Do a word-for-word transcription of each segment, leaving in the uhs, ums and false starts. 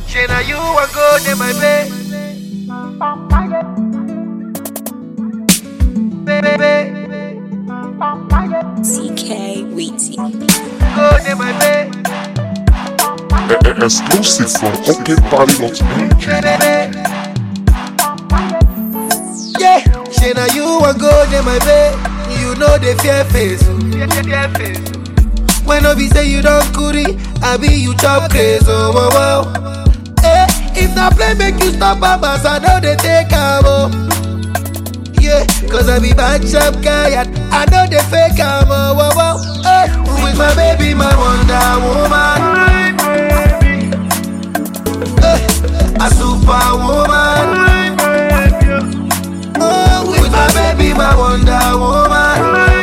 Say now you want go to my bed. Baby, C K Weezy. go to my bed. Exclusive from okparty dot n g. Yeah, say now you want go to my bed. You know the fear face. Fear face. When no be say you don't curry, I be you chop crazy. Oh, wow, wow. Eh, if not play make you stop babas, I know they take am. Oh. Yeah, cause I be bad sharp guy and I know they fake am. Oh, wow, wow. Eh, with my baby, my Wonder Woman. Eh, a superwoman. Oh, with my baby, my Wonder Woman.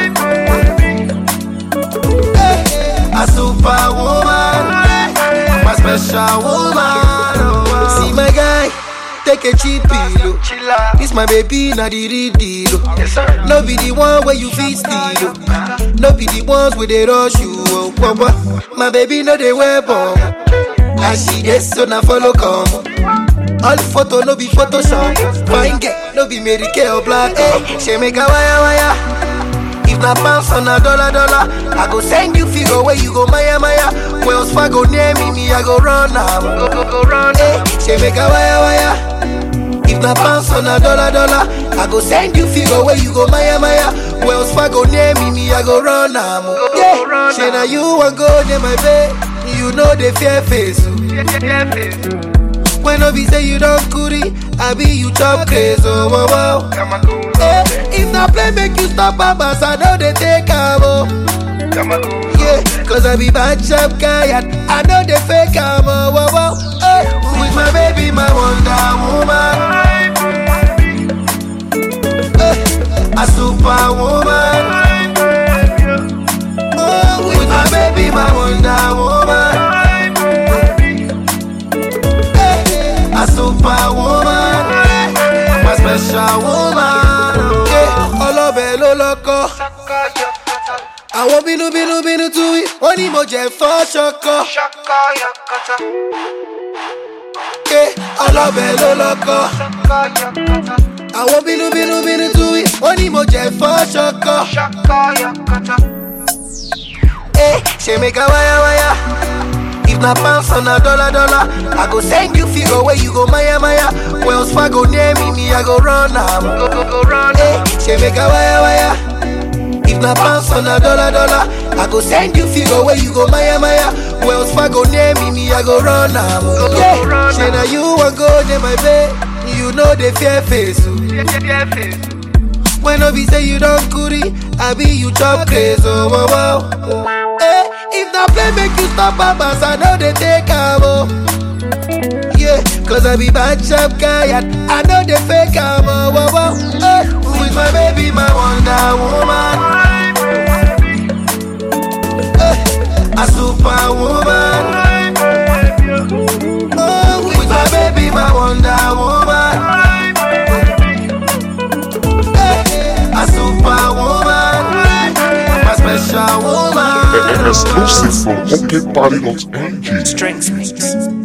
A superwoman, my special woman. Oh, see my guy, take a cheap pillow. This my baby, not the real deal. No be the one where you feel steal. No be the ones where they rush you. Oh, oh, oh. My baby, no they wear bomb. And she gets so now follow come. All the photo no be Photoshop. Fine girl, no be Mary Kay or Black. Hey, she make a wire wire. If na pounds on a dollar dollar, I go send you figure where you go Maya Maya. Wells Fargo near me, me I go run am. Go go go run. Hey, she make a wire wire. If na pounds on a dollar dollar, I go send you figure where you go Maya Maya. Wells Fargo near me, me I go run am. Yeah, she na you want go near my bed. You know the fear face. Fear face. When no be say you don't curry, I be you chop crazy. Oh, wow, wow. Eh, if not play make you stop babas, I know they take am. Oh. Yeah, cause I be bad sharp guy and I know they fake am. Oh, wow, wow. Eh, with my baby, my Wonder Woman. Eh, a superwoman. Oh, with my baby, my Wonder Woman. A superwoman, my special woman. Yeah, all of it, lo loco. I won't be no be no be no to it. Only more jet for shoko. Yeah, all of it, lo loco. I won't be no be no be no to it. Only more jet for shoko. Hey, she make a wire wire. If na pounds on a dollar dollar, I go send you figure where you go Maya Maya. Wells Fargo near me, me I go run am. Go go go run. Hey, she make a wire wire. If na pounds on a dollar dollar, I go send you figure where you go Maya Maya. Wells Fargo near me, me I go run am. Go go go run. She na you want go near my bed. You know the fear face. Fear face. When no be say you don't curry, I be you chop crazy. Oh, wow, wow. Eh, if not play make you stop babas, I know they take am. Oh. Yeah, cause I be bad sharp guy and I know they fake am. Oh, wow, wow. Eh, with my baby, my Wonder Woman. Eh, a superwoman. Oh, with my baby, my Wonder Woman. A superwoman, my special woman. Exclusive from okparty dot n g. Strength Mix.